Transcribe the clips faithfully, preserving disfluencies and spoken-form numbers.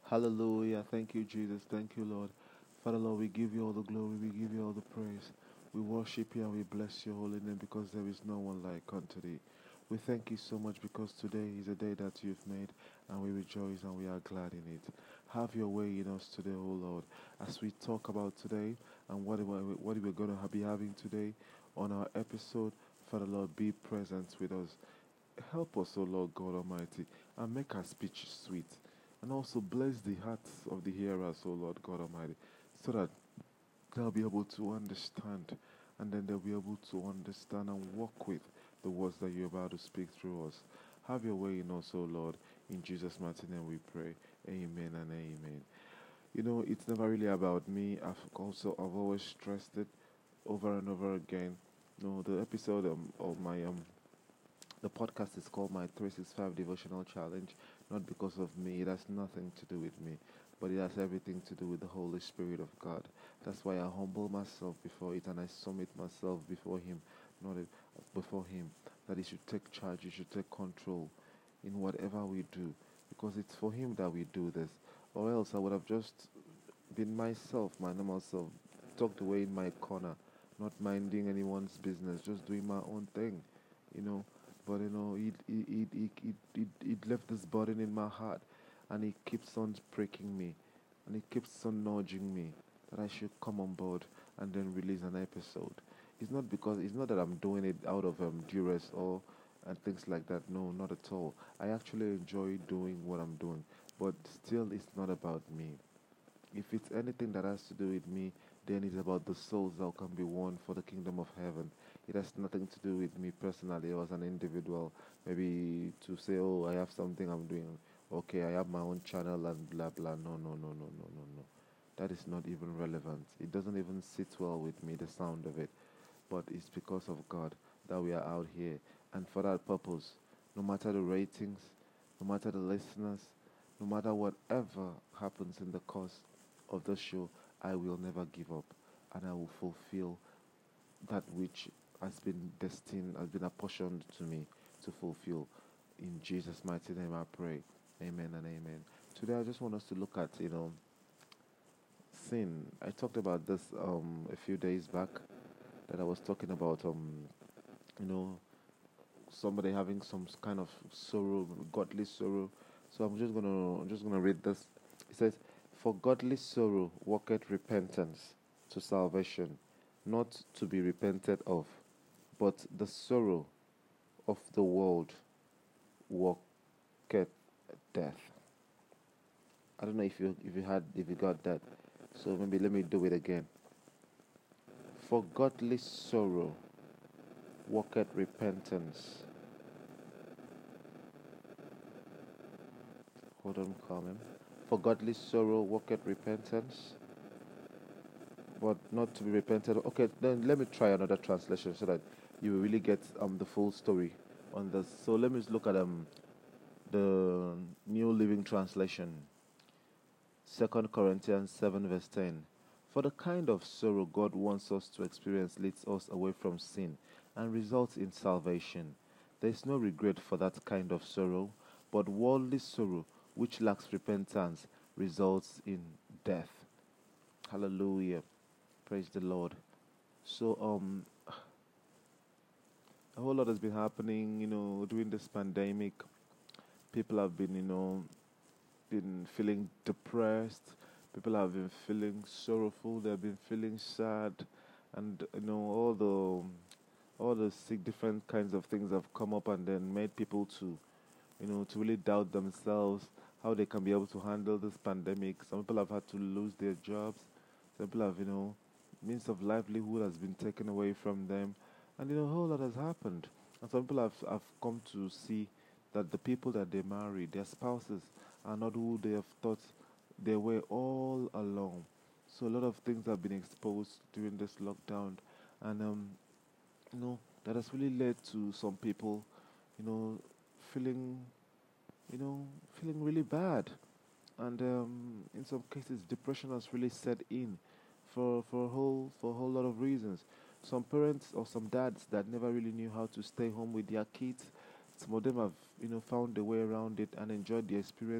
Hallelujah. Thank you, Jesus. Thank you, Lord. Father, Lord, we give you all the glory. We give you all the praise. We worship you and we bless your holy name because there is no one like unto thee. We thank you so much because today is a day that you've made and we rejoice and we are glad in it. Have your way in us today, O Lord, as we talk about today and what, we- what we're going to be having today on our episode. Father, Lord, be present with us. Help us, O Lord God Almighty, and make our speech sweet. And also bless the hearts of the hearers, O Lord God Almighty, so that they'll be able to understand, and then they'll be able to understand and walk with the words that you're about to speak through us. Have your way in us, O Lord. In Jesus' mighty name we pray. Amen and amen. You know, it's never really about me. I've also I've always stressed it over and over again. You know, the episode um, of my um the podcast is called my three sixty-five Devotional Challenge, not because of me. It has nothing to do with me, but it has everything to do with the Holy Spirit of God. That's why I humble myself before it and I submit myself before Him, not it, before Him, that He should take charge, He should take control in whatever we do, because it's for Him that we do this. Or else I would have just been myself, my normal self, tucked away in my corner, not minding anyone's business, just doing my own thing, you know. But you know, it it it it it, it, it left this burden in my heart, and it keeps on breaking me, and it keeps on nudging me that I should come on board and then release an episode. It's not because it's not that I'm doing it out of um, duress or and things like that. No, not at all. I actually enjoy doing what I'm doing, but still, it's not about me. If it's anything that has to do with me, then it's about the souls that can be won for the kingdom of heaven. It has nothing to do with me personally or as an individual. Maybe to say, oh, I have something I'm doing. Okay, I have my own channel and blah blah. No, no, no, no, no, no, no. That is not even relevant. It doesn't even sit well with me, the sound of it. But it's because of God that we are out here. And for that purpose, no matter the ratings, no matter the listeners, no matter whatever happens in the course of the show, I will never give up and I will fulfill that which has been destined, has been apportioned to me to fulfill. In Jesus' mighty name I pray. Amen and amen. Today I just want us to look at, you know, sin. I talked about this um a few days back that I was talking about um you know somebody having some kind of sorrow, godly sorrow. So I'm just gonna I'm just gonna read this. It says, "For godly sorrow worketh repentance to salvation, not to be repented of, but the sorrow of the world worketh death." I don't know if you if you had if you got that. So maybe let me do it again. For godly sorrow worketh repentance. Hold on, coming. For godly sorrow worketh repentance, but not to be repented. Okay, then let me try another translation so that you will really get um the full story on this. So let me just look at um the New Living Translation, Second Corinthians seven verse ten. For the kind of sorrow God wants us to experience leads us away from sin and results in salvation. There is no regret for that kind of sorrow, but worldly sorrow, which lacks repentance, results in death. Hallelujah. Praise the Lord. So um a whole lot has been happening, you know, during this pandemic. People have been, you know, been feeling depressed. People have been feeling sorrowful. They've been feeling sad, and you know all the all the sick different kinds of things have come up and then made people to you know to really doubt themselves how they can be able to handle this pandemic. Some people have had to lose their jobs. Some people have you know means of livelihood has been taken away from them, and you know a whole lot has happened. And some people have have come to see that the people that they marry, their spouses, are not who they have thought they were all along. So a lot of things have been exposed during this lockdown, and um, you know that has really led to some people, you know, feeling, you know, feeling really bad, and um, in some cases, depression has really set in for for a whole for a whole lot of reasons. Some parents or some dads that never really knew how to stay home with their kids, some of them have you know found a way around it and enjoyed the experience,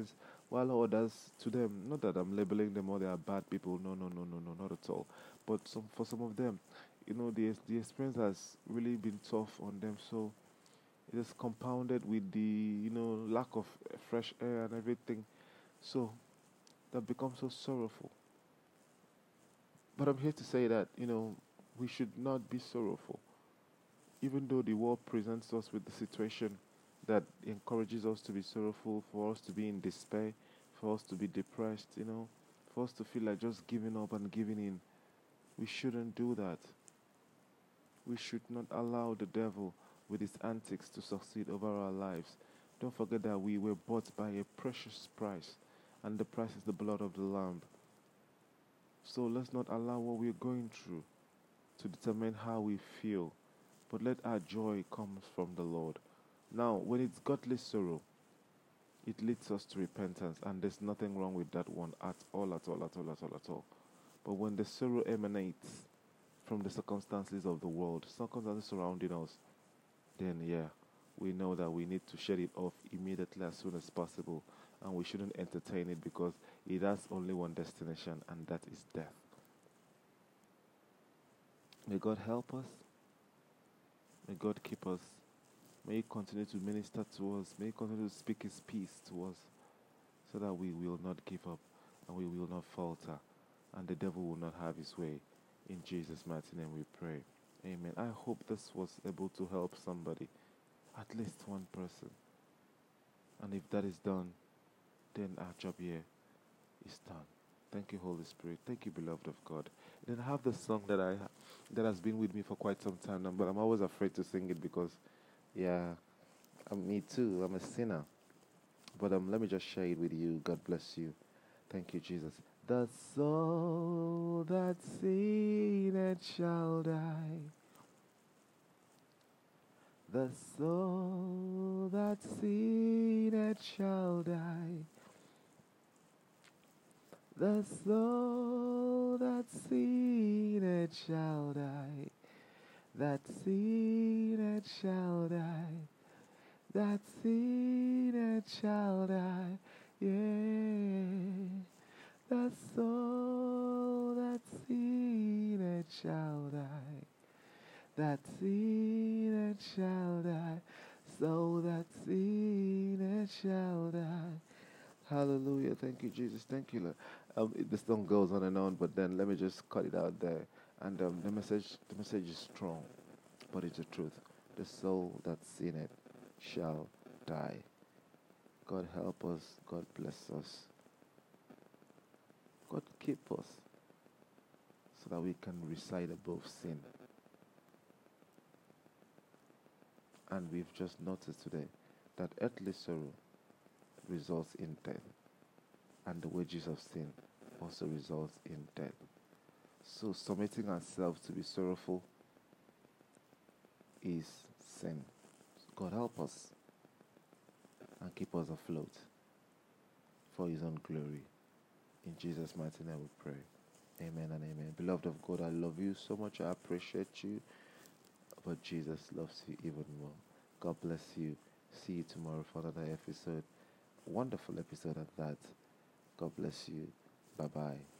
while others, to them, not that I'm labeling them or they are bad people, no, no, no, no, no, not at all. But some for some of them, you know, the the experience has really been tough on them. So it is compounded with the you know lack of fresh air and everything. So that becomes so sorrowful. But I'm here to say that you know we should not be sorrowful, even though the world presents us with the situation that encourages us to be sorrowful, for us to be in despair, for us to be depressed, you know, for us to feel like just giving up and giving in. We shouldn't do that. We should not allow the devil with his antics to succeed over our lives. Don't forget that we were bought by a precious price, and the price is the blood of the Lamb. So let's not allow what we're going through to determine how we feel, but let our joy come from the Lord. Now, when it's godly sorrow, it leads us to repentance, and there's nothing wrong with that one at all, at all, at all, at all, at all. But when the sorrow emanates from the circumstances of the world, circumstances surrounding us, then yeah, we know that we need to shed it off immediately as soon as possible, and we shouldn't entertain it because it has only one destination, and that is death. May God help us. May God keep us. May He continue to minister to us. May He continue to speak His peace to us so that we will not give up and we will not falter and the devil will not have his way. In Jesus' mighty name we pray. Amen. I hope this was able to help somebody, at least one person. And if that is done, then our job here is done. Thank you, Holy Spirit. Thank you, beloved of God. Then I have the song that I that has been with me for quite some time now, but I'm always afraid to sing it because, yeah, um, me too. I'm a sinner. But um, let me just share it with you. God bless you. Thank you, Jesus. The soul that's seen it shall die. The soul that's seen it shall die. The soul that's seen it shall die. That's seen it shall die. That's seen it shall die. Yeah. The soul that's seen it shall die. That's seen it shall die. Soul that's seen it shall die. Hallelujah. Thank you, Jesus. Thank you, Lord. Um, it- the song goes on and on, but then let me just cut it out there. And um, the message, the message is strong, but it's the truth. The soul that's seen it shall die. God help us. God bless us. God keep us so that we can reside above sin. And we've just noticed today that earthly sorrow results in death, and the wages of sin also results in death. So submitting ourselves to be sorrowful is sin. God help us and keep us afloat for His own glory. In Jesus' mighty name we pray. Amen and amen. Beloved of God, I love you so much. I appreciate you. But Jesus loves you even more. God bless you. See you tomorrow for another episode. Wonderful episode at that. God bless you. Bye-bye.